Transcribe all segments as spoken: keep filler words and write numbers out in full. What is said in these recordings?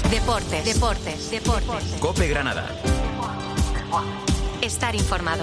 Deportes, deportes, deportes. COPE Granada. Estar informado.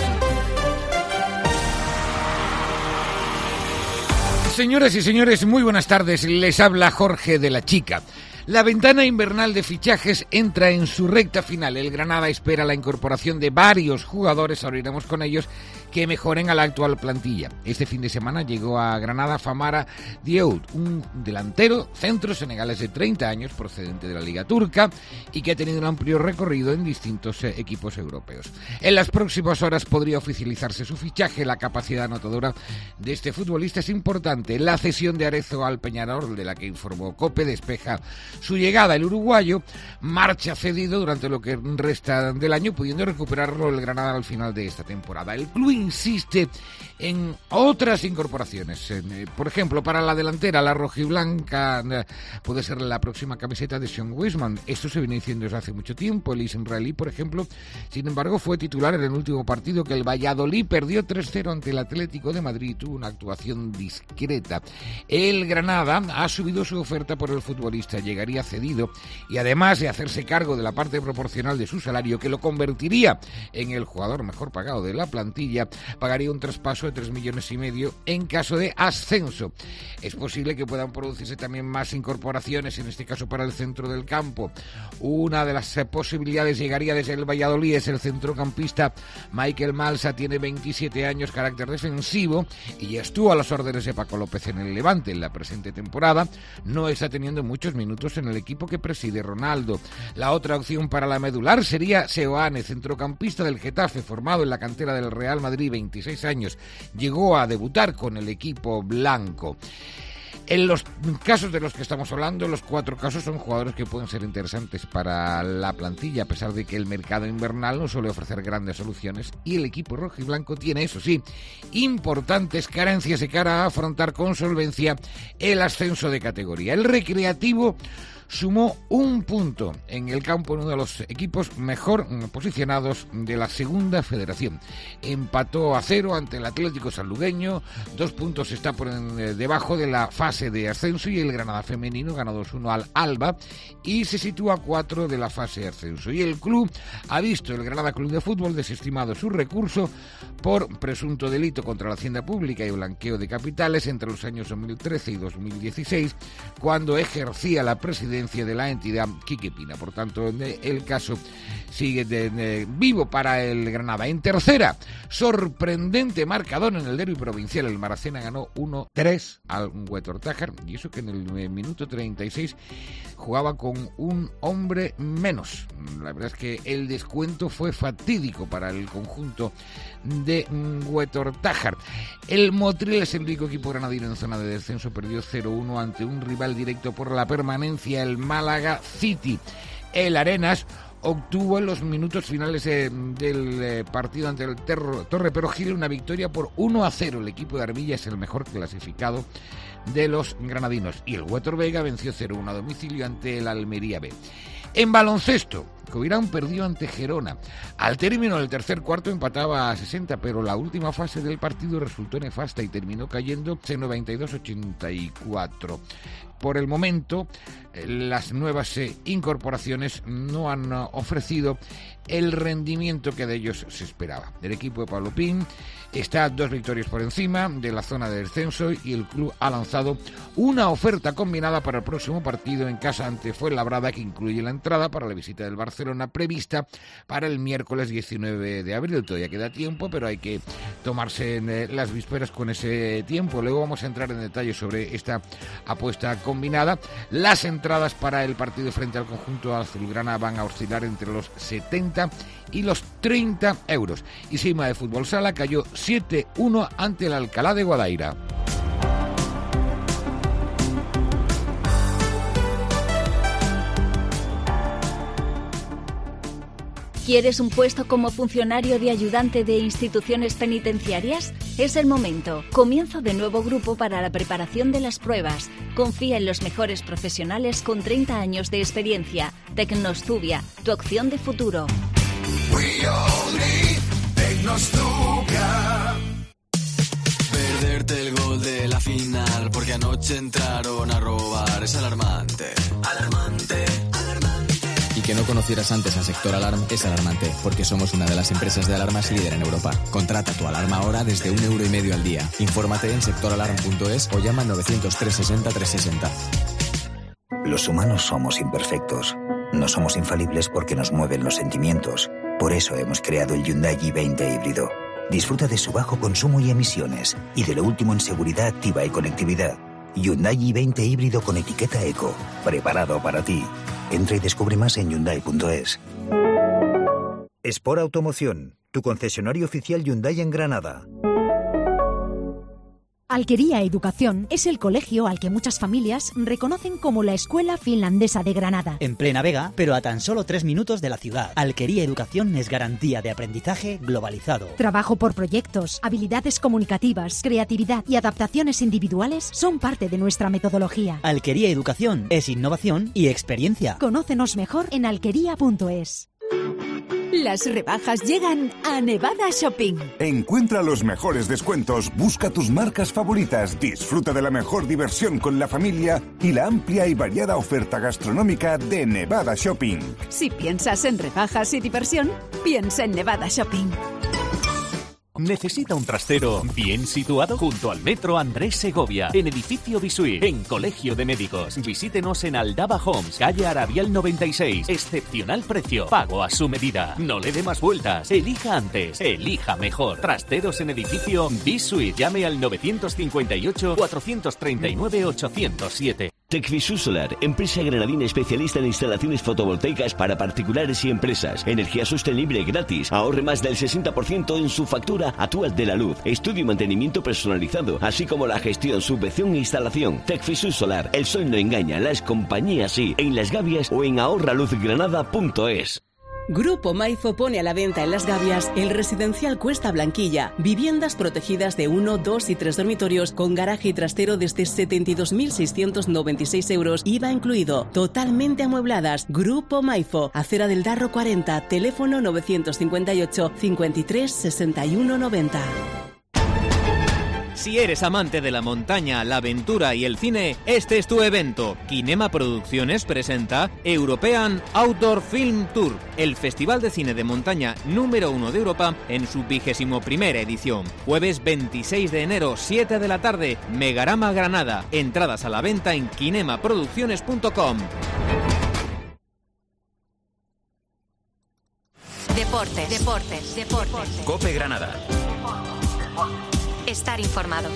Señoras y señores, muy buenas tardes. Les habla Jorge de la Chica. La ventana invernal de fichajes entra en su recta final. El Granada espera la incorporación de varios jugadores, ahora iremos con ellos, que mejoren a la actual plantilla. Este fin de semana llegó a Granada Famara Diaud, un delantero centro senegalés de treinta años, procedente de la Liga Turca y que ha tenido un amplio recorrido en distintos eh, equipos europeos. En las próximas horas podría oficializarse su fichaje. La capacidad anotadora de este futbolista es importante. La cesión de Arezzo al Peñarol, de la que informó COPE, despeja su llegada. El uruguayo marcha cedido durante lo que resta del año, pudiendo recuperarlo el Granada al final de esta temporada. El club insiste en otras incorporaciones. Por ejemplo, para la delantera, la rojiblanca puede ser la próxima camiseta de Sean Wisman. Esto se viene diciendo desde hace mucho tiempo. El israelí, por ejemplo, sin embargo, fue titular en el último partido que el Valladolid perdió tres cero ante el Atlético de Madrid y tuvo una actuación discreta. El Granada ha subido su oferta por el futbolista. Llegaría cedido y además de hacerse cargo de la parte proporcional de su salario, que lo convertiría en el jugador mejor pagado de la plantilla, pagaría un traspaso de tres millones y medio en caso de ascenso. Es posible que puedan producirse también más incorporaciones, en este caso para el centro del campo. Una de las posibilidades llegaría desde el Valladolid, es el centrocampista Michael Malsa, tiene veintisiete años, carácter defensivo y ya estuvo a las órdenes de Paco López en el Levante en la presente temporada. No está teniendo muchos minutos en el equipo que preside Ronaldo. La otra opción para la medular sería Seoane, centrocampista del Getafe, formado en la cantera del Real Madrid, veintiséis años, llegó a debutar con el equipo blanco. En los casos de los que estamos hablando, los cuatro casos son jugadores que pueden ser interesantes para la plantilla, a pesar de que el mercado invernal no suele ofrecer grandes soluciones y el equipo rojiblanco tiene, eso sí, importantes carencias de cara a afrontar con solvencia el ascenso de categoría. El Recreativo sumó un punto en el campo en uno de los equipos mejor posicionados de la segunda federación. Empató a cero ante el Atlético Sanlugueño, dos puntos está por en, debajo de la fase de ascenso, y el Granada femenino ganó dos uno al Alba y se sitúa a cuatro de la fase de ascenso. Y el club ha visto, el Granada Club de Fútbol, desestimado su recurso por presunto delito contra la hacienda pública y blanqueo de capitales entre los años dos mil trece y dos mil dieciséis, cuando ejercía la presidencia de la entidad Quique Pina. Por tanto, el caso sigue de, de, vivo para el Granada. En tercera, sorprendente marcador en el derbi provincial. El Maracena ganó uno tres al Huetor Tájar, y eso que en el minuto treinta y seis jugaba con un hombre menos. La verdad es que el descuento fue fatídico para el conjunto de Huetor Tájar. El Motril es el único equipo granadino en zona de descenso, perdió cero uno ante un rival directo por la permanencia, el Málaga City. El Arenas obtuvo en los minutos finales eh, del eh, partido ante el Terro, Torre Perojil una victoria por uno a cero. El equipo de Arbilla es el mejor clasificado de los granadinos y el Huetor Vega venció cero uno a domicilio ante el Almería B. En baloncesto, Covirán perdió ante Gerona. Al término del tercer cuarto empataba a sesenta, pero la última fase del partido resultó nefasta y terminó cayendo en noventa y dos a ochenta y cuatro. Por el momento, las nuevas eh, incorporaciones no han uh, ofrecido el rendimiento que de ellos se esperaba. El equipo de Pablo Pin está dos victorias por encima de la zona de descenso y el club ha lanzado una oferta combinada para el próximo partido en casa ante Fuenlabrada, que incluye la entrada para la visita del Barcelona prevista para el miércoles diecinueve de abril. Todavía queda tiempo, pero hay que tomarse en, eh, las vísperas con ese tiempo. Luego vamos a entrar en detalle sobre esta apuesta combinada. Las entradas para el partido frente al conjunto azulgrana van a oscilar entre los setenta y los treinta euros. Y Sima de Fútbol Sala cayó siete uno ante el Alcalá de Guadaira. ¿Quieres un puesto como funcionario de ayudante de instituciones penitenciarias? Es el momento. Comienzo de nuevo grupo para la preparación de las pruebas. Confía en los mejores profesionales con treinta años de experiencia. Tecnostubia, tu opción de futuro. Perderte el gol de la final porque anoche entraron a robar es alarmante. Alarmante, alarmante. que no conocieras antes a Sector Alarm es alarmante, porque somos una de las empresas de alarmas líder en Europa. Contrata tu alarma ahora desde un euro y medio al día. Infórmate en sector alarm punto es o llama al novecientos, trescientos sesenta, trescientos sesenta. Los humanos somos imperfectos. No somos infalibles porque nos mueven los sentimientos. Por eso hemos creado el Hyundai i veinte híbrido. Disfruta de su bajo consumo y emisiones y de lo último en seguridad activa y conectividad. Hyundai i veinte híbrido con etiqueta Eco. Preparado para ti. Entra y descubre más en hyundai punto es. Sport Automoción, tu concesionario oficial Hyundai en Granada. Alquería Educación es el colegio al que muchas familias reconocen como la escuela finlandesa de Granada. En plena Vega, pero a tan solo tres minutos de la ciudad. Alquería Educación es garantía de aprendizaje globalizado. Trabajo por proyectos, habilidades comunicativas, creatividad y adaptaciones individuales son parte de nuestra metodología. Alquería Educación es innovación y experiencia. Conócenos mejor en alquería punto es. Las rebajas llegan a Nevada Shopping. Encuentra los mejores descuentos, busca tus marcas favoritas, disfruta de la mejor diversión con la familia y la amplia y variada oferta gastronómica de Nevada Shopping. Si piensas en rebajas y diversión, piensa en Nevada Shopping. ¿Necesita un trastero bien situado? Junto al Metro Andrés Segovia, en Edificio Bisuit, en Colegio de Médicos. Visítenos en Aldaba Homes, calle Arabial noventa y seis. Excepcional precio, pago a su medida. No le dé más vueltas, elija antes, elija mejor. Trasteros en Edificio Bisuit. Llame al novecientos cincuenta y ocho, cuatrocientos treinta y nueve, ochocientos siete. Tecfisur Solar, empresa granadina especialista en instalaciones fotovoltaicas para particulares y empresas. Energía sostenible gratis. Ahorre más del sesenta por ciento en su factura actual de la luz. Estudio y mantenimiento personalizado, así como la gestión, subvención e instalación. Tecfisur Solar, el sol no engaña, las compañías sí. En Las Gavias o en ahorra luz granada punto es. Grupo Maifo pone a la venta en Las Gavias el residencial Cuesta Blanquilla. Viviendas protegidas de uno, dos y tres dormitorios con garaje y trastero desde setenta y dos mil seiscientos noventa y seis euros, I V A incluido. Totalmente amuebladas. Grupo Maifo, Acera del Darro cuarenta, teléfono novecientos cincuenta y ocho, cincuenta y tres, sesenta y uno, noventa. Si eres amante de la montaña, la aventura y el cine, este es tu evento. Kinema Producciones presenta European Outdoor Film Tour, el festival de cine de montaña número uno de Europa en su vigésimo primera edición. Jueves veintiséis de enero, siete de la tarde, Megarama Granada. Entradas a la venta en kinema producciones punto com. Deportes, deportes, deportes. COPE Granada. Estar informado.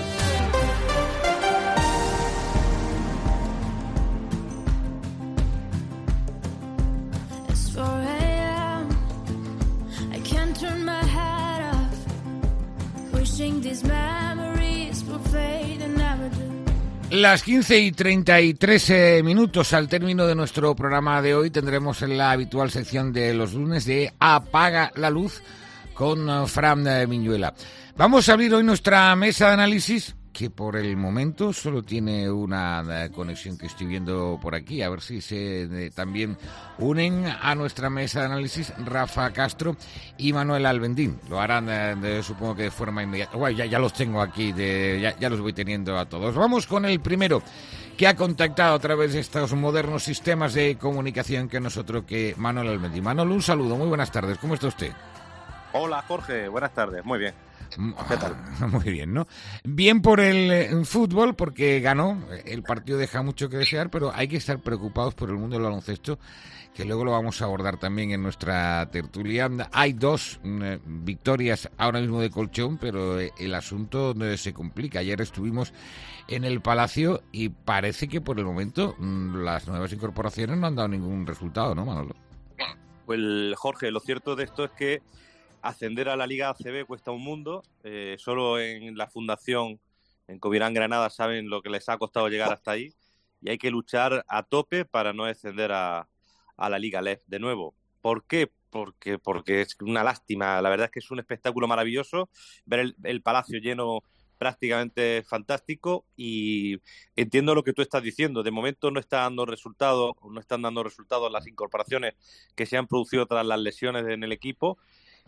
Las quince y treinta y tres eh, minutos al término de nuestro programa de hoy tendremos la habitual sección de los lunes de Apaga la Luz con uh, Fran uh, Miñuela. Vamos a abrir hoy nuestra mesa de análisis, que por el momento solo tiene una uh, conexión que estoy viendo por aquí. A ver si se eh, también unen a nuestra mesa de análisis Rafa Castro y Manuel Albendín. Lo harán, eh, de, supongo que de forma inmediata. Bueno, ya, ya los tengo aquí, de, ya, ya los voy teniendo a todos. Vamos con el primero, que ha contactado a través de estos modernos sistemas de comunicación que nosotros, que Manuel Albendín. Manuel, un saludo, muy buenas tardes. ¿Cómo está usted? Hola, Jorge, buenas tardes, muy bien. ¿Qué tal? Muy bien, ¿no? Bien por el eh, fútbol, porque ganó. El partido deja mucho que desear, pero hay que estar preocupados por el mundo del baloncesto, que luego lo vamos a abordar también en nuestra tertulia. Hay dos eh, victorias ahora mismo de colchón, pero eh, el asunto eh, se complica. Ayer estuvimos en el Palacio y parece que por el momento mm, las nuevas incorporaciones no han dado ningún resultado, ¿no, Manolo? Pues, Jorge, lo cierto de esto es que ascender a la Liga A C B cuesta un mundo. Eh, solo en la fundación, en Covirán Granada, saben lo que les ha costado llegar hasta ahí. Y hay que luchar a tope para no descender a, a la Liga L E F de nuevo. ¿Por qué? Porque, porque es una lástima. La verdad es que es un espectáculo maravilloso. Ver el, el Palacio lleno, prácticamente fantástico. Y entiendo lo que tú estás diciendo. De momento no está dando resultados, no están dando resultados las incorporaciones que se han producido tras las lesiones en el equipo.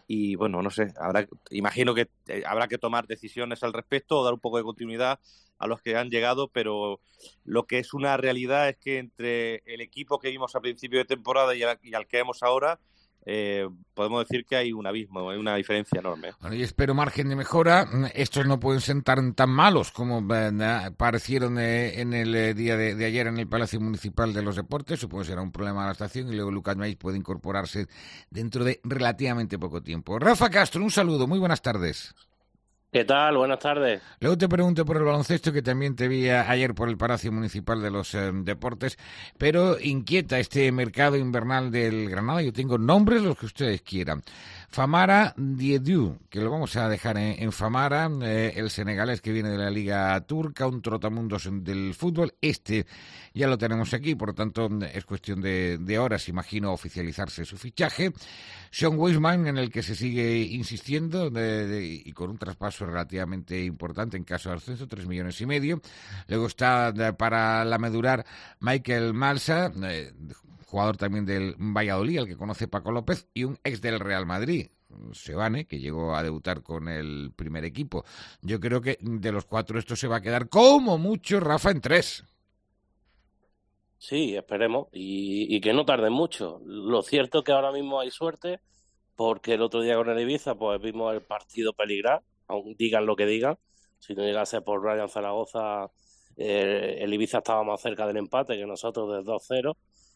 y bueno, no sé, habrá, imagino que eh, habrá que tomar decisiones al respecto o dar un poco de continuidad a los que han llegado, pero lo que es una realidad es que entre el equipo que vimos a principio de temporada y al, y al que vemos ahora, eh, podemos decir que hay un abismo, hay una diferencia enorme. Bueno, y espero margen de mejora. Estos no pueden ser tan, tan malos como eh, parecieron eh, en el eh, día de, de ayer en el Palacio Municipal de los Deportes. Supongo que será un problema de la estación y luego Lucas Maíz puede incorporarse dentro de relativamente poco tiempo. Rafa Castro, un saludo, muy buenas tardes. ¿Qué tal? Buenas tardes. Luego te pregunto por el baloncesto, que también te vi ayer por el Palacio Municipal de los eh, Deportes, pero inquieta este mercado invernal del Granada. Yo tengo nombres, los que ustedes quieran. Famara Diédhiou, que lo vamos a dejar en, en Famara, eh, el senegalés que viene de la Liga Turca, un trotamundos del fútbol. Este ya lo tenemos aquí, por lo tanto es cuestión de, de horas, imagino, oficializarse su fichaje. Sean Weisman, en el que se sigue insistiendo de, de, y con un traspaso relativamente importante en caso de ascenso, tres millones y medio. Luego está de, para la medular Michael Malsa, eh, jugador también del Valladolid, al que conoce Paco López, y un ex del Real Madrid, Sebane, que llegó a debutar con el primer equipo. Yo creo que de los cuatro esto se va a quedar como mucho, Rafa, en tres. Sí, esperemos, y, y que no tarden mucho. Lo cierto es que ahora mismo hay suerte, porque el otro día con el Ibiza pues vimos el partido peligrar, aun digan lo que digan. Si no llegase por Brian Zaragoza, eh, el Ibiza estaba más cerca del empate que nosotros del dos cero,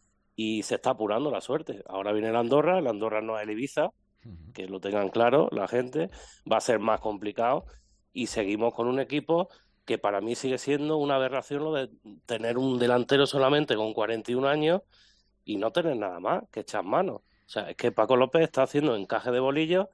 y se está apurando la suerte. Ahora viene el Andorra, el Andorra no es el Ibiza, que lo tengan claro la gente, va a ser más complicado, y seguimos con un equipo que para mí sigue siendo una aberración lo de tener un delantero solamente con cuarenta y un años y no tener nada más que echar manos. O sea, es que Paco López está haciendo encaje de bolillos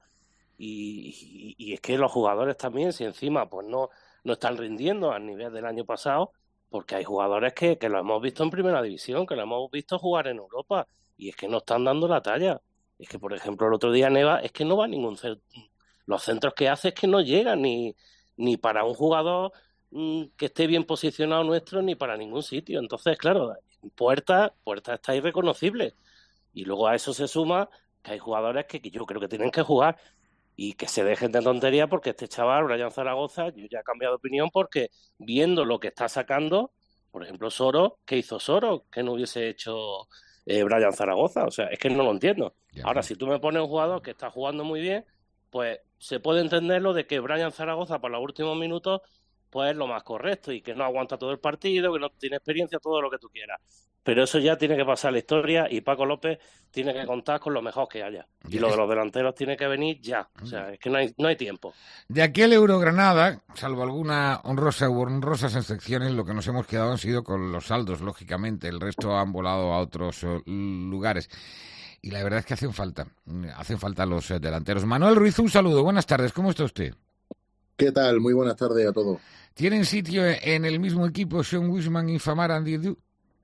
y, y, y es que los jugadores también, si encima pues no, no están rindiendo al nivel del año pasado, porque hay jugadores que, que lo hemos visto en Primera División, que lo hemos visto jugar en Europa, y es que no están dando la talla. Es que, por ejemplo, el otro día Neva, es que no va a ningún centro. Los centros que hace es que no llegan ni, ni para un jugador mmm, que esté bien posicionado nuestro, ni para ningún sitio. Entonces, claro, Puerta, Puerta está irreconocible. Y luego a eso se suma que hay jugadores que, que yo creo que tienen que jugar y que se dejen de tontería, porque este chaval, Brian Zaragoza, yo ya he cambiado de opinión, porque viendo lo que está sacando, por ejemplo, Soro, ¿qué hizo Soro? Que no hubiese hecho eh, Brian Zaragoza. O sea, es que no lo entiendo. Ya. Ahora, si tú me pones un jugador que está jugando muy bien, pues se puede entender lo de que Brian Zaragoza por los últimos minutos pues es lo más correcto y que no aguanta todo el partido, que no tiene experiencia, todo lo que tú quieras. Pero eso ya tiene que pasar la historia y Paco López tiene que contar con lo mejor que haya. Y lo de los delanteros tiene que venir ya. O sea, es que no hay, no hay tiempo. De aquel Eurogranada, salvo alguna honrosa u honrosas excepciones, lo que nos hemos quedado han sido con los saldos, lógicamente. El resto han volado a otros uh, lugares. Y la verdad es que hacen falta. Hacen falta los uh, delanteros. Manuel Ruiz, un saludo. Buenas tardes. ¿Cómo está usted? ¿Qué tal? Muy buenas tardes a todos. ¿Tienen sitio en el mismo equipo Sean Weisman y Famara Diédhiou?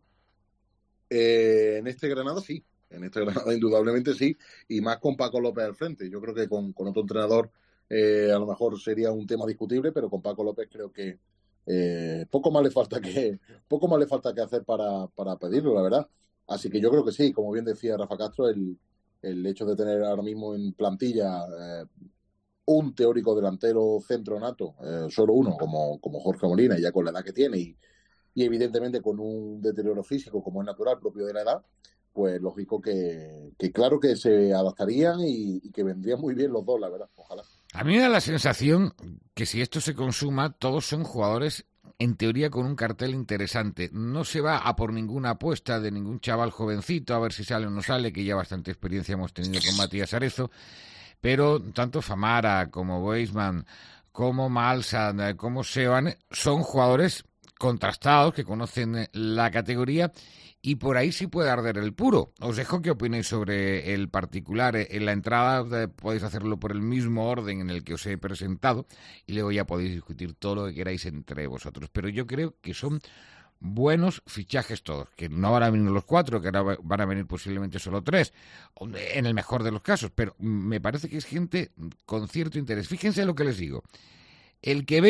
Eh, en este Granada sí, en este Granada indudablemente sí, y más con Paco López al frente. Yo creo que con, con otro entrenador eh, a lo mejor sería un tema discutible, pero con Paco López creo que eh, poco más le falta que poco más le falta que hacer para, para pedirlo, la verdad. Así que yo creo que sí, como bien decía Rafa Castro, el, el hecho de tener ahora mismo en plantilla eh, un teórico delantero centro nato, eh, solo uno, como, como Jorge Molina, ya con la edad que tiene y y evidentemente con un deterioro físico como es natural propio de la edad, pues lógico que, que claro que se adaptarían y, y que vendrían muy bien los dos, la verdad, ojalá. A mí me da la sensación que si esto se consuma, todos son jugadores en teoría con un cartel interesante. No se va a por ninguna apuesta de ningún chaval jovencito, a ver si sale o no sale, que ya bastante experiencia hemos tenido con Matías Arezo, pero tanto Famara como Weisman, como Malsa, como Seban, son jugadores contrastados, que conocen la categoría, y por ahí sí puede arder el puro. Os dejo qué opinéis sobre el particular. En la entrada eh, podéis hacerlo por el mismo orden en el que os he presentado y luego ya podéis discutir todo lo que queráis entre vosotros. Pero yo creo que son buenos fichajes todos, que no van a venir los cuatro, que ahora van a venir posiblemente solo tres, en el mejor de los casos, pero me parece que es gente con cierto interés. Fíjense lo que les digo. El que veo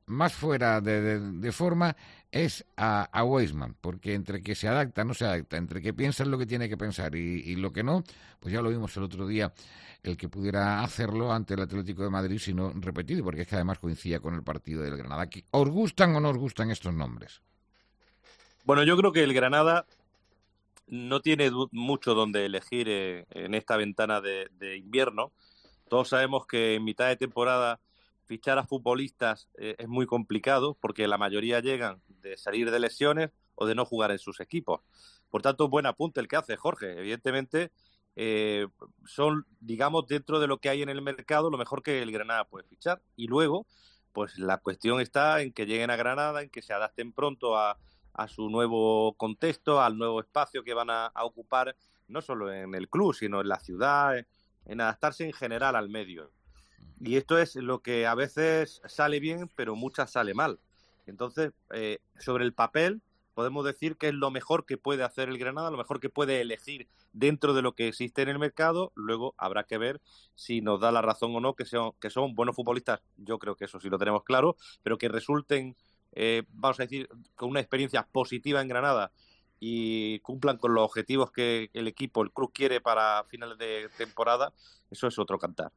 más fuera de, de, de forma es a, a Weisman, porque entre que se adapta, no se adapta, entre que piensa en lo que tiene que pensar y, y lo que no, pues ya lo vimos el otro día, el que pudiera hacerlo ante el Atlético de Madrid, sino repetido, porque es que además coincidía con el partido del Granada. ¿Os gustan o no os gustan estos nombres? Bueno, yo creo que el Granada no tiene mucho donde elegir eh, en esta ventana de, de invierno. Todos sabemos que en mitad de temporada fichar a futbolistas eh, es muy complicado porque la mayoría llegan de salir de lesiones o de no jugar en sus equipos. Por tanto, buen apunte el que hace Jorge. Evidentemente, eh, son, digamos, dentro de lo que hay en el mercado, lo mejor que el Granada puede fichar. Y luego, pues la cuestión está en que lleguen a Granada, en que se adapten pronto a, a su nuevo contexto, al nuevo espacio que van a, a ocupar, no solo en el club, sino en la ciudad, en adaptarse en general al medio. Y esto es lo que a veces sale bien, pero muchas sale mal. Entonces, eh, sobre el papel, podemos decir que es lo mejor que puede hacer el Granada, lo mejor que puede elegir dentro de lo que existe en el mercado. Luego habrá que ver si nos da la razón o no, que son, que son buenos futbolistas. Yo creo que eso sí lo tenemos claro, pero que resulten, eh, vamos a decir, con una experiencia positiva en Granada y cumplan con los objetivos que el equipo, el club quiere para finales de temporada, eso es otro cantar.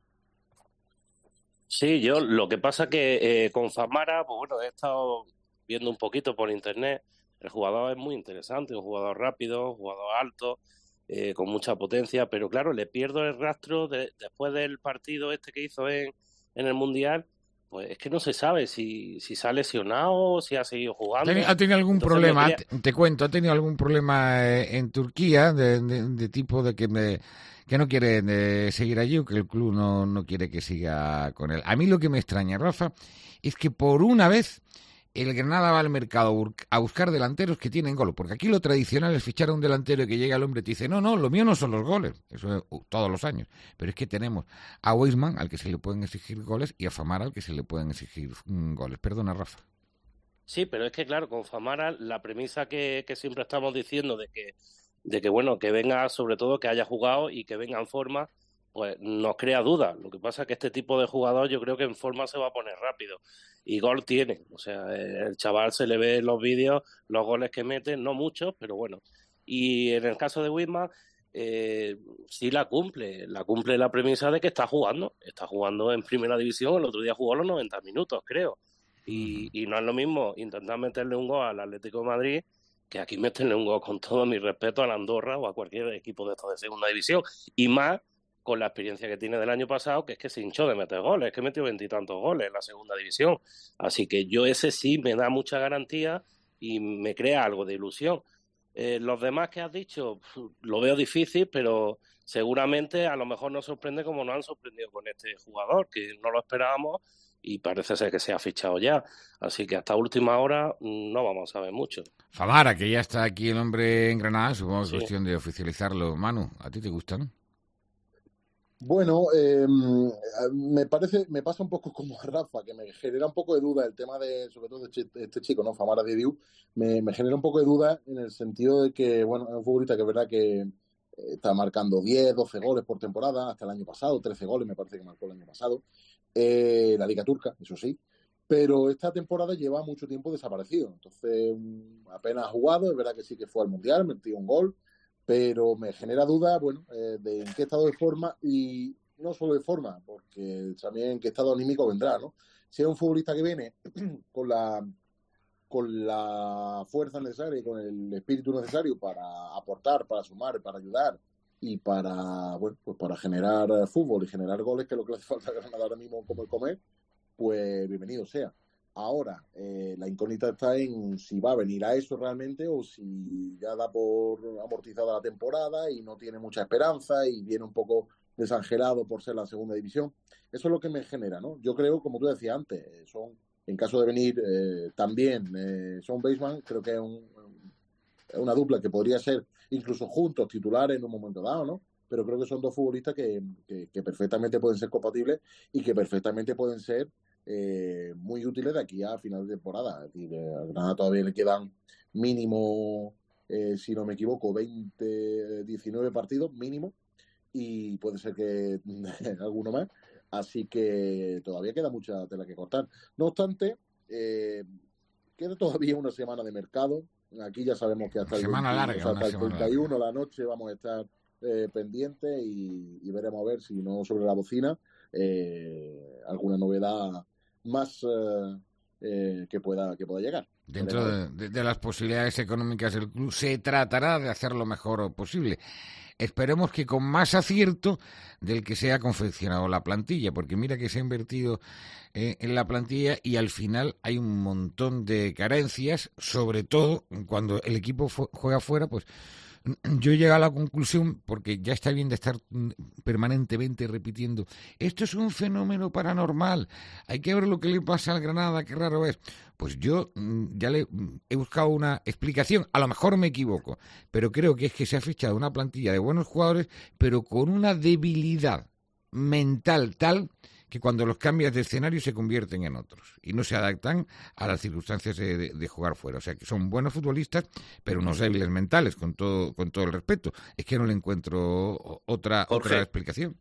Sí, yo lo que pasa que eh, con Famara, pues bueno, he estado viendo un poquito por internet. El jugador es muy interesante, un jugador rápido, un jugador alto, eh, con mucha potencia, pero claro, le pierdo el rastro de, después del partido este que hizo en, en el Mundial. Pues es que no se sabe si, si se ha lesionado, si ha seguido jugando. ¿Ha tenido algún Entonces, problema? quería... Te, te cuento, ha tenido algún problema eh, en Turquía de, de, de tipo de que me, que no quiere eh, seguir allí o que el club no, no quiere que siga con él. A mí lo que me extraña, Rafa, es que por una vez el Granada va al mercado a buscar delanteros que tienen gol, porque aquí lo tradicional es fichar a un delantero y que llega el hombre y te dice, no, no, lo mío no son los goles, eso es uh, todos los años, pero es que tenemos a Weisman, al que se le pueden exigir goles, y a Famara, al que se le pueden exigir mm, goles. Perdona, Rafa. Sí, pero es que claro, con Famara la premisa que, que siempre estamos diciendo de que, de que bueno, que venga, sobre todo que haya jugado y que venga en forma, pues nos crea dudas. Lo que pasa es que este tipo de jugador yo creo que en forma se va a poner rápido. Y gol tiene. O sea, el chaval se le ve en los vídeos los goles que mete, no muchos, pero bueno. Y en el caso de Weisman, eh, sí la cumple. La cumple la premisa de que está jugando. Está jugando en primera división. El otro día jugó los noventa minutos, creo. Y, y no es lo mismo intentar meterle un gol al Atlético de Madrid que aquí meterle un gol, con todo mi respeto, a la Andorra o a cualquier equipo de estos de segunda división. Y más con la experiencia que tiene del año pasado, que es que se hinchó de meter goles, es que metió veintitantos goles en la segunda división. Así que yo ese sí me da mucha garantía y me crea algo de ilusión. Eh, los demás que has dicho, lo veo difícil, pero seguramente a lo mejor nos sorprende como nos han sorprendido con este jugador, que no lo esperábamos y parece ser que se ha fichado ya. Así que hasta última hora no vamos a saber mucho. Famara, que ya está aquí el hombre en Granada, supongo que es Sí. cuestión de oficializarlo. Manu, ¿a ti te gustan? Bueno, eh, me parece, me pasa un poco como a Rafa, que me genera un poco de duda el tema de, sobre todo de este, este chico, ¿no? Famara Diédhiou, me, me genera un poco de duda en el sentido de que, bueno, es un futbolista que es verdad que está marcando diez, doce goles por temporada, hasta el año pasado, trece goles me parece que marcó el año pasado, eh, la Liga Turca, eso sí, pero esta temporada lleva mucho tiempo desaparecido, entonces apenas ha jugado, es verdad que sí que fue al Mundial, metió un gol, pero me genera duda, bueno, eh, de en qué estado de forma, y no solo de forma, porque también en qué estado anímico vendrá, ¿no? Si es un futbolista que viene con la con la fuerza necesaria y con el espíritu necesario para aportar, para sumar, para ayudar y para, bueno, pues para generar fútbol y generar goles, que es lo que le hace falta a Granada ahora mismo como el comer, pues bienvenido sea. Ahora, eh, la incógnita está en si va a venir a eso realmente o si ya da por amortizada la temporada y no tiene mucha esperanza y viene un poco desangelado por ser la segunda división. Eso es lo que me genera, ¿no? Yo creo, como tú decías antes, son, en caso de venir eh, también eh, Son Weisman, creo que es un, una dupla que podría ser incluso juntos titulares en un momento dado, ¿no? Pero creo que son dos futbolistas que, que, que perfectamente pueden ser compatibles y que perfectamente pueden ser Eh, muy útiles de aquí a final de temporada. Es decir, a Granada todavía le quedan mínimo, eh, si no me equivoco, veinte, diecinueve partidos mínimo, y puede ser que alguno más, así que todavía queda mucha tela que cortar. No obstante, Eh, queda todavía una semana de mercado. Aquí ya sabemos que hasta el, semana veintiuno, larga, o sea, hasta el treinta y uno de la noche vamos a estar eh, pendientes y, y veremos a ver si no sobre la bocina eh, alguna novedad más eh, eh, que pueda que pueda llegar. Dentro de, de, de las posibilidades económicas del club se tratará de hacer lo mejor posible. Esperemos que con más acierto del que se ha confeccionado la plantilla, porque mira que se ha invertido eh, en la plantilla y al final hay un montón de carencias, sobre todo cuando el equipo juega fuera, pues yo he llegado a la conclusión, porque ya está bien de estar permanentemente repitiendo, esto es un fenómeno paranormal, hay que ver lo que le pasa al Granada, qué raro es. Pues yo ya le he buscado una explicación, a lo mejor me equivoco, pero creo que es que se ha fichado una plantilla de buenos jugadores, pero con una debilidad mental tal que cuando los cambias de escenario se convierten en otros y no se adaptan a las circunstancias de, de, de jugar fuera. O sea, que son buenos futbolistas, pero unos débiles mentales, con todo con todo el respeto. Es que no le encuentro otra, otra explicación.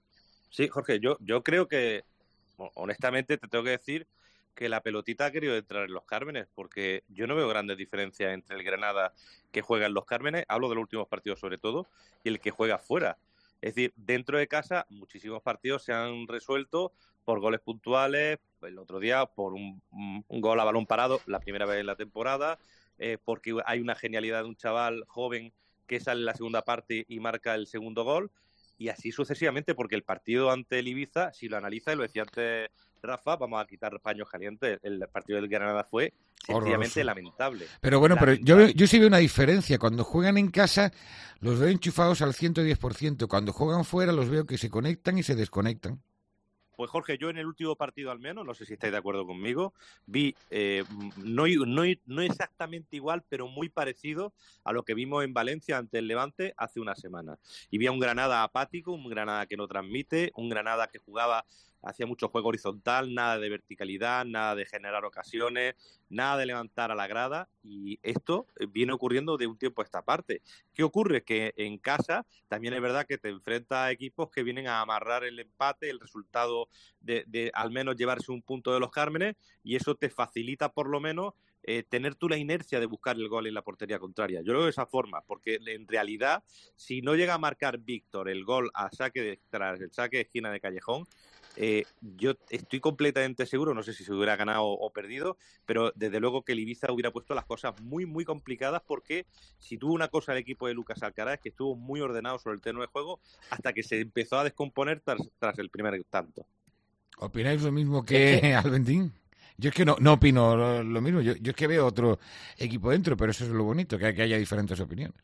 Sí, Jorge, yo, yo creo que, bueno, honestamente, te tengo que decir que la pelotita ha querido entrar en los Cármenes, porque yo no veo grandes diferencias entre el Granada que juega en los Cármenes, hablo de los últimos partidos sobre todo, y el que juega fuera. Es decir, dentro de casa muchísimos partidos se han resuelto por goles puntuales, el otro día por un, un gol a balón parado, la primera vez en la temporada, eh, porque hay una genialidad de un chaval joven que sale en la segunda parte y marca el segundo gol, y así sucesivamente, porque el partido ante el Ibiza, si lo analiza, y lo decía antes Rafa, vamos a quitar paños calientes, el partido del Granada fue sencillamente horroroso, lamentable. Pero bueno, lamentable. pero yo, yo sí veo una diferencia. Cuando juegan en casa los veo enchufados al ciento diez por ciento. Cuando juegan fuera los veo que se conectan y se desconectan. Pues Jorge, yo en el último partido al menos, no sé si estáis de acuerdo conmigo, vi eh, no, no, no exactamente igual, pero muy parecido a lo que vimos en Valencia ante el Levante hace una semana. Y vi a un Granada apático, un Granada que no transmite, un Granada que jugaba, hacía mucho juego horizontal, nada de verticalidad, nada de generar ocasiones, nada de levantar a la grada, y esto viene ocurriendo de un tiempo a esta parte. ¿Qué ocurre? Que en casa también es verdad que te enfrentas a equipos que vienen a amarrar el empate, el resultado de, de al menos llevarse un punto de los Cármenes, y eso te facilita por lo menos eh, tener tú la inercia de buscar el gol en la portería contraria. Yo lo veo de esa forma, porque en realidad, si no llega a marcar Víctor el gol a saque de, tras el saque de esquina de Callejón, Eh, yo estoy completamente seguro, no sé si se hubiera ganado o perdido, pero desde luego que el Ibiza hubiera puesto las cosas muy, muy complicadas, porque si tuvo una cosa el equipo de Lucas Alcaraz es que estuvo muy ordenado sobre el terreno de juego hasta que se empezó a descomponer tras, tras el primer tanto. ¿Opináis lo mismo que, que... Albentín? Yo es que no, no opino lo, lo mismo, yo, yo es que veo otro equipo dentro, pero eso es lo bonito, que, que haya diferentes opiniones.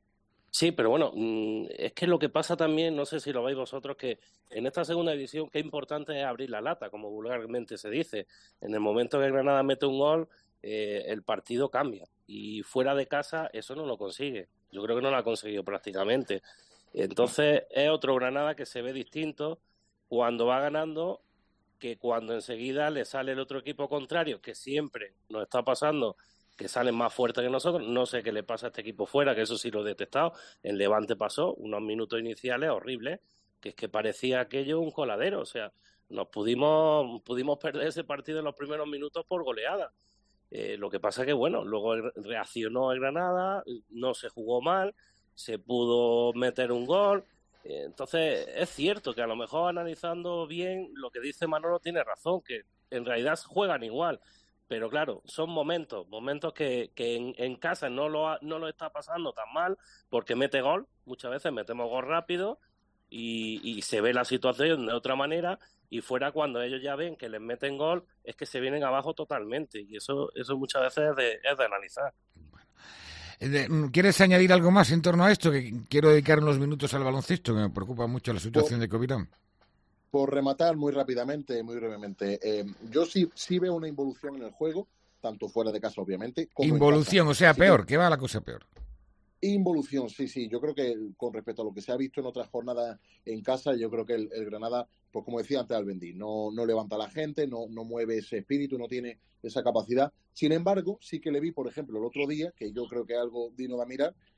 Sí, pero bueno, es que lo que pasa también, no sé si lo veis vosotros, que en esta segunda división qué importante es abrir la lata, como vulgarmente se dice. En el momento que Granada mete un gol, eh, el partido cambia. Y fuera de casa eso no lo consigue. Yo creo que no lo ha conseguido prácticamente. Entonces es otro Granada que se ve distinto cuando va ganando, que cuando enseguida le sale el otro equipo contrario, que siempre nos está pasando, que salen más fuertes que nosotros. No sé qué le pasa a este equipo fuera, que eso sí lo he detectado. En Levante pasó unos minutos iniciales horribles, que es que parecía aquello un coladero. O sea, nos pudimos pudimos perder ese partido en los primeros minutos por goleada. Eh, lo que pasa es que, bueno, luego reaccionó el Granada, no se jugó mal, se pudo meter un gol. Eh, entonces, es cierto que a lo mejor analizando bien lo que dice Manolo tiene razón, que en realidad juegan igual. Pero claro, son momentos, momentos que, que en, en casa no lo, ha, no lo está pasando tan mal, porque mete gol, muchas veces metemos gol rápido y, y se ve la situación de otra manera, y fuera cuando ellos ya ven que les meten gol, es que se vienen abajo totalmente, y eso eso muchas veces es de, es de analizar. ¿Quieres añadir algo más en torno a esto? Que quiero dedicar unos minutos al baloncesto, que me preocupa mucho la situación de Covirán. Por rematar muy rápidamente, muy brevemente, eh, yo sí, sí veo una involución en el juego, tanto fuera de casa, obviamente, como involución, en casa. O sea, sí, peor, que va la cosa peor. Involución, sí, sí. Yo creo que con respecto a lo que se ha visto en otras jornadas en casa, yo creo que el, el Granada, pues como decía antes Albendí, no, no levanta a la gente, no, no mueve ese espíritu, no tiene esa capacidad. Sin embargo, sí que le vi, por ejemplo, el otro día, que yo creo que es algo digno de mirar,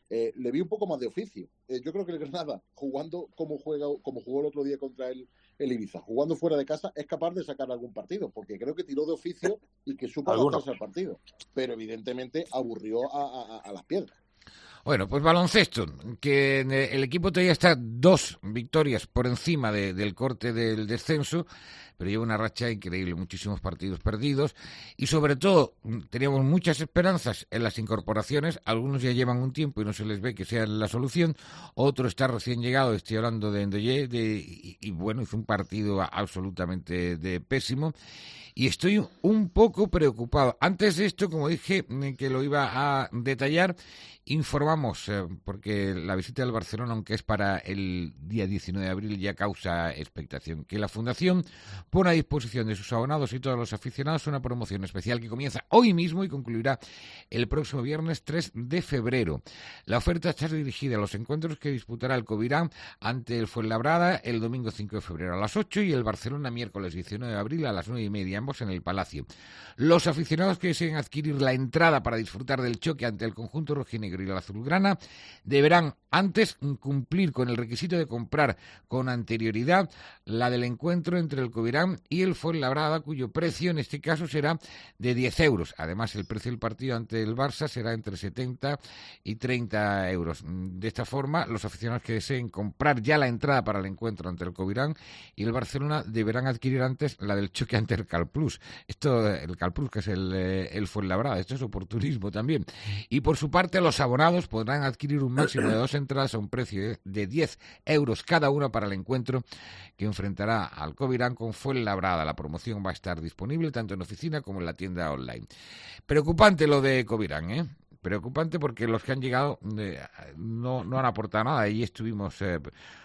Eh, le vi un poco más de oficio. Eh, yo creo que el Granada, jugando como juega, como jugó el otro día contra el, el Ibiza, jugando fuera de casa, es capaz de sacar algún partido, porque creo que tiró de oficio y que supo adaptarse al partido. Pero evidentemente aburrió a, a, a las piedras. Bueno, pues baloncesto, que el equipo todavía está dos victorias por encima de, del corte del descenso, pero lleva una racha increíble, muchísimos partidos perdidos y sobre todo teníamos muchas esperanzas en las incorporaciones, algunos ya llevan un tiempo y no se les ve que sea la solución, otro está recién llegado, estoy hablando de Ndoye, de, y, y bueno, hizo un partido absolutamente de pésimo y estoy un poco preocupado. Antes de esto, como dije que lo iba a detallar, informamos, eh, porque la visita del Barcelona, aunque es para el día diecinueve de abril, ya causa expectación, que la Fundación pone a disposición de sus abonados y todos los aficionados una promoción especial que comienza hoy mismo y concluirá el próximo viernes tres de febrero. La oferta está dirigida a los encuentros que disputará el Covirán ante el Fuenlabrada el domingo cinco de febrero a las ocho y el Barcelona miércoles diecinueve de abril a las nueve y media, ambos en el Palacio. Los aficionados que deseen adquirir la entrada para disfrutar del choque ante el conjunto rojinegro y la azulgrana deberán antes cumplir con el requisito de comprar con anterioridad la del encuentro entre el Covirán y el Fuenlabrada, cuyo precio en este caso será de diez euros. Además, el precio del partido ante el Barça será entre setenta y treinta euros. De esta forma, los aficionados que deseen comprar ya la entrada para el encuentro ante el Covirán y el Barcelona deberán adquirir antes la del choque ante el Calplus. Esto, el Calplus, que es el, el Fuenlabrada, esto es oportunismo también. Y por su parte, los abonados podrán adquirir un máximo de dos entradas a un precio de diez euros cada una para el encuentro que enfrentará al Covirán con Fuenlabrada. La promoción va a estar disponible tanto en oficina como en la tienda online. Preocupante lo de Covirán, ¿eh? Preocupante porque los que han llegado eh, no, no han aportado nada. Ahí estuvimos, eh,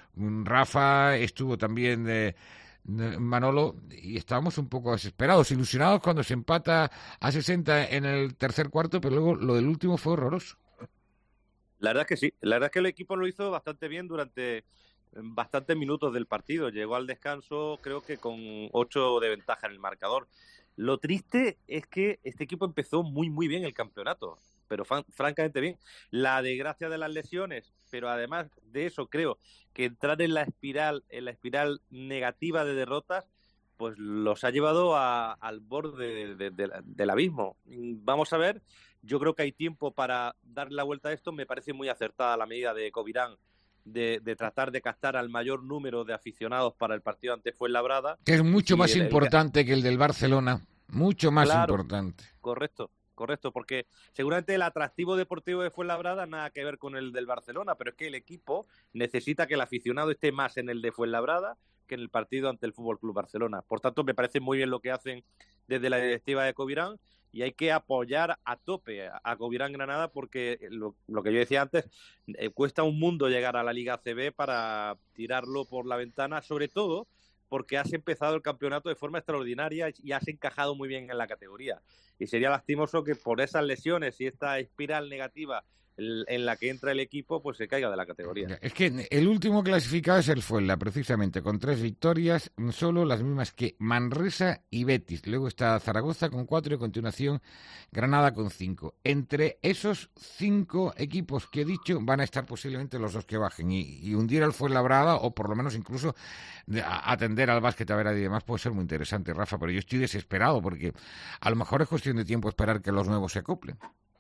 Rafa, estuvo también eh, Manolo, y estábamos un poco desesperados, ilusionados cuando se empata a sesenta en el tercer cuarto, pero luego lo del último fue horroroso. La verdad es que sí, la verdad es que el equipo lo hizo bastante bien durante bastantes minutos del partido. Llegó al descanso creo que con ocho de ventaja en el marcador. Lo triste es que este equipo empezó muy muy bien el campeonato, pero fan, francamente bien. La desgracia de las lesiones, pero además de eso creo que entrar en la espiral, en la espiral negativa de derrotas, pues los ha llevado a, al borde de, de, de, del abismo. Vamos a ver, yo creo que hay tiempo para darle la vuelta a esto. Me parece muy acertada la medida de Covirán de, de tratar de captar al mayor número de aficionados para el partido ante Fuenlabrada. Que es mucho y más el, importante el... que el del Barcelona, mucho más claro, importante. Correcto. Correcto, porque seguramente el atractivo deportivo de Fuenlabrada nada que ver con el del Barcelona, pero es que el equipo necesita que el aficionado esté más en el de Fuenlabrada que en el partido ante el F C Barcelona. Por tanto, me parece muy bien lo que hacen desde la directiva de Covirán y hay que apoyar a tope a, a Covirán Granada porque lo, lo que yo decía antes, eh, cuesta un mundo llegar a la Liga A C B para tirarlo por la ventana, sobre todo porque has empezado el campeonato de forma extraordinaria y has encajado muy bien en la categoría. Y sería lastimoso que por esas lesiones y esta espiral negativa en la que entra el equipo, pues se caiga de la categoría. Es que el último clasificado es el Fuenla, precisamente, con tres victorias, solo las mismas que Manresa y Betis. Luego está Zaragoza con cuatro y a continuación Granada con cinco. Entre esos cinco equipos que he dicho van a estar posiblemente los dos que bajen y, y hundir al Fuenlabrada o por lo menos incluso atender al Básquet Averadi y demás puede ser muy interesante, Rafa, pero yo estoy desesperado porque a lo mejor es cuestión de tiempo esperar que los nuevos se acoplen.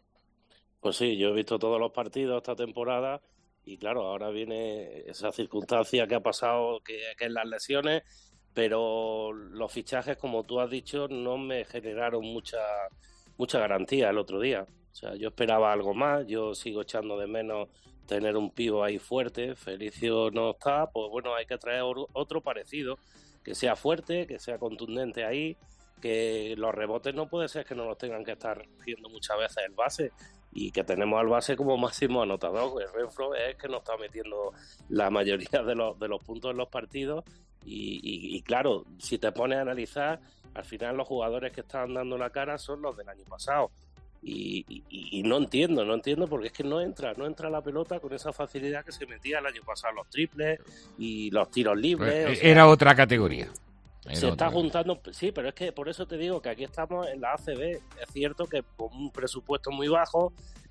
Pues sí, yo he visto todos los partidos esta temporada y claro, ahora viene esa circunstancia que ha pasado, que, que es las lesiones, pero los fichajes, como tú has dicho, no me generaron mucha mucha garantía el otro día. O sea, yo esperaba algo más, yo sigo echando de menos tener un pivo ahí fuerte. Felicio no está, pues bueno, hay que traer otro parecido, que sea fuerte, que sea contundente ahí, que los rebotes no puede ser que no los tengan que estar haciendo muchas veces el base. Y que tenemos al base como máximo anotador. El Renfro es que nos está metiendo la mayoría de los, de los puntos en los partidos y, y, y claro, si te pones a analizar, al final los jugadores que están dando la cara son los del año pasado y, y, y no entiendo, no entiendo porque es que no entra, no entra la pelota con esa facilidad que se metía el año pasado, los triples y los tiros libres. Pues, o sea, era otra categoría. Era se está juntando, sí, pero es que por eso te digo que aquí estamos en la A C B. Es cierto que con un presupuesto muy bajo,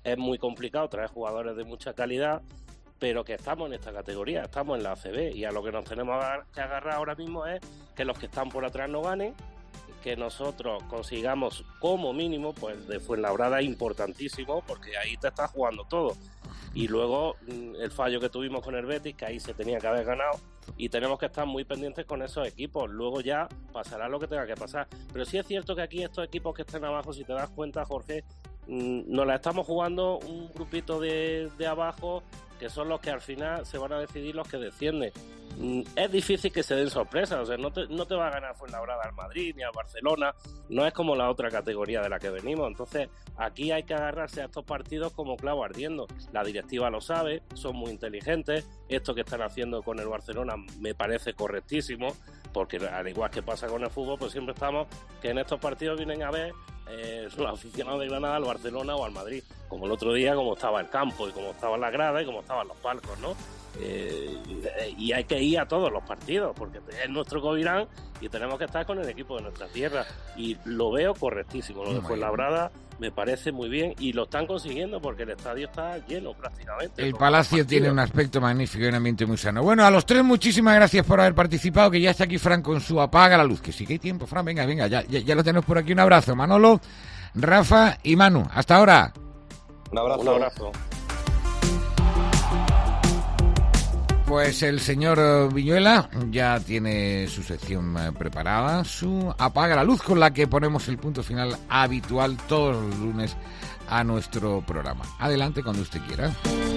es muy complicado traer jugadores de mucha calidad, pero que estamos en esta categoría, estamos en la A C B, y a lo que nos tenemos que agarrar ahora mismo es que los que están por atrás no ganen, que nosotros consigamos como mínimo, pues de Fuenlabrada es importantísimo, porque ahí te estás jugando todo. Y luego el fallo que tuvimos con el Betis, que ahí se tenía que haber ganado, y tenemos que estar muy pendientes con esos equipos. Luego ya pasará lo que tenga que pasar. Pero sí es cierto que aquí estos equipos que estén abajo, si te das cuenta, Jorge, nos la estamos jugando un grupito de, de abajo, que son los que al final se van a decidir los que descienden. Es difícil que se den sorpresas, o sea, no te, no te va a ganar Fuenlabrada al Madrid ni al Barcelona, no es como la otra categoría de la que venimos. Entonces aquí hay que agarrarse a estos partidos como clavo ardiendo. La directiva lo sabe, son muy inteligentes, esto que están haciendo con el Barcelona me parece correctísimo, porque al igual que pasa con el fútbol, pues siempre estamos que en estos partidos vienen a ver eh, los aficionados de Granada al Barcelona o al Madrid, como el otro día, como estaba el campo y como estaban las gradas y como estaban los palcos, ¿no? Eh, y hay que ir a todos los partidos porque es nuestro Covirán y tenemos que estar con el equipo de nuestra tierra, y lo veo correctísimo. Lo de Fuenlabrada me parece muy bien y lo están consiguiendo porque el estadio está lleno prácticamente. El Palacio tiene un aspecto magnífico y un ambiente muy sano. Bueno, a los tres muchísimas gracias por haber participado, que ya está aquí Fran con su Apaga la Luz, que sí que hay tiempo, Fran, venga, venga, ya, ya, ya lo tenemos por aquí. Un abrazo, Manolo, Rafa y Manu, hasta ahora. Un abrazo. Un abrazo. Pues el señor Viñuela ya tiene su sección preparada, su Apaga la Luz, con la que ponemos el punto final habitual todos los lunes a nuestro programa. Adelante cuando usted quiera.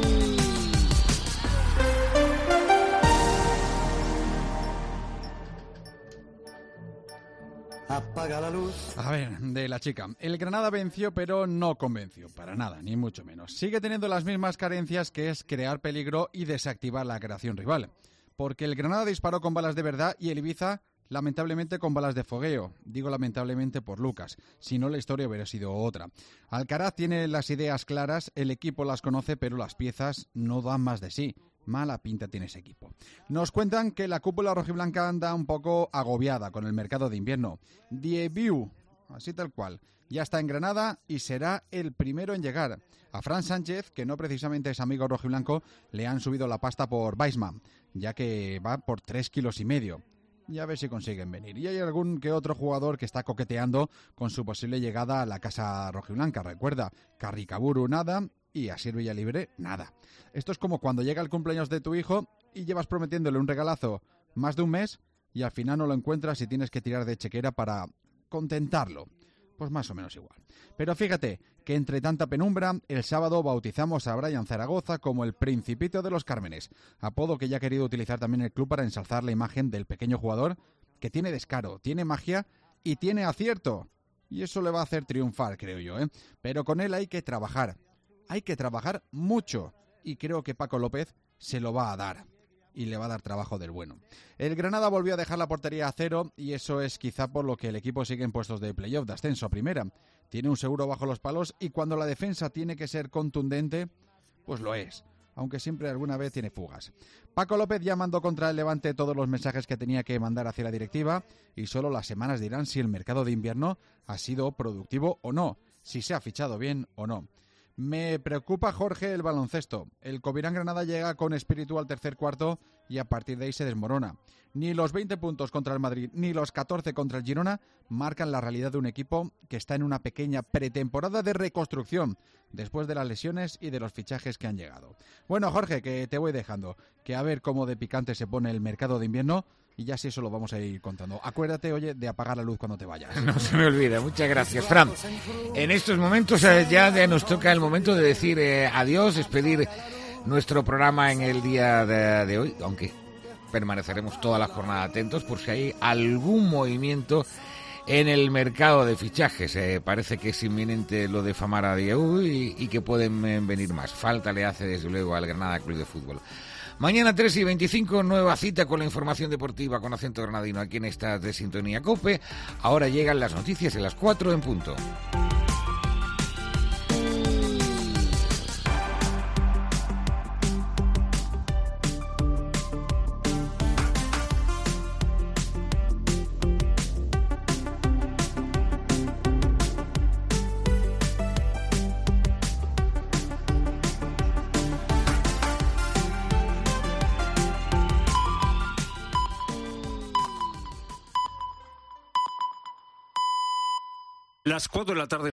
Apaga la luz. A ver, de la chica. El Granada venció, pero no convenció, para nada, ni mucho menos. Sigue teniendo las mismas carencias, que es crear peligro y desactivar la creación rival. Porque el Granada disparó con balas de verdad y el Ibiza, lamentablemente, con balas de fogueo. Digo lamentablemente por Lucas, si no la historia hubiera sido otra. Alcaraz tiene las ideas claras, el equipo las conoce, pero las piezas no dan más de sí. Mala pinta tiene ese equipo. Nos cuentan que la cúpula rojiblanca anda un poco agobiada con el mercado de invierno. Diebiu, así tal cual, ya está en Granada y será el primero en llegar. A Fran Sánchez, que no precisamente es amigo rojiblanco, le han subido la pasta por Weissman, ya que va por tres kilos y medio. Y a ver si consiguen venir. Y hay algún que otro jugador que está coqueteando con su posible llegada a la casa rojiblanca. Recuerda, Carricaburu nada y Asier Villalibre nada. Esto es como cuando llega el cumpleaños de tu hijo y llevas prometiéndole un regalazo más de un mes y al final no lo encuentras y tienes que tirar de chequera para contentarlo. Pues más o menos igual. Pero fíjate que entre tanta penumbra, el sábado bautizamos a Brian Zaragoza como el Principito de los Cármenes, apodo que ya ha querido utilizar también el club para ensalzar la imagen del pequeño jugador que tiene descaro, tiene magia y tiene acierto. Y eso le va a hacer triunfar, creo yo, ¿eh? Pero con él hay que trabajar. Hay que trabajar mucho. Y creo que Paco López se lo va a dar. Y le va a dar trabajo del bueno. El Granada volvió a dejar la portería a cero y eso es quizá por lo que el equipo sigue en puestos de playoff, de ascenso a primera. Tiene un seguro bajo los palos y cuando la defensa tiene que ser contundente, pues lo es. Aunque siempre alguna vez tiene fugas. Paco López ya mandó contra el Levante todos los mensajes que tenía que mandar hacia la directiva y solo las semanas dirán si el mercado de invierno ha sido productivo o no, si se ha fichado bien o no. Me preocupa, Jorge, el baloncesto. El Covirán Granada llega con espíritu al tercer cuarto y a partir de ahí se desmorona. Ni los veinte puntos contra el Madrid ni los catorce contra el Girona marcan la realidad de un equipo que está en una pequeña pretemporada de reconstrucción después de las lesiones y de los fichajes que han llegado. Bueno, Jorge, que te voy dejando, que a ver cómo de picante se pone el mercado de invierno y ya si eso lo vamos a ir contando. Acuérdate, oye, de apagar la luz cuando te vayas. No se me olvida, muchas gracias, Fran. En estos momentos eh, ya de, nos toca el momento de decir eh, adiós, despedir nuestro programa en el día de, de hoy, aunque permaneceremos toda la jornada atentos por si hay algún movimiento en el mercado de fichajes. Eh, parece que es inminente lo de Famara Diéguez y, y que pueden eh, venir más. Falta le hace desde luego al Granada Club de Fútbol. Mañana tres y veinticinco, nueva cita con la información deportiva con acento granadino aquí en esta de Sintonía COPE. Ahora llegan las noticias en las cuatro en punto. Las cuatro de la tarde.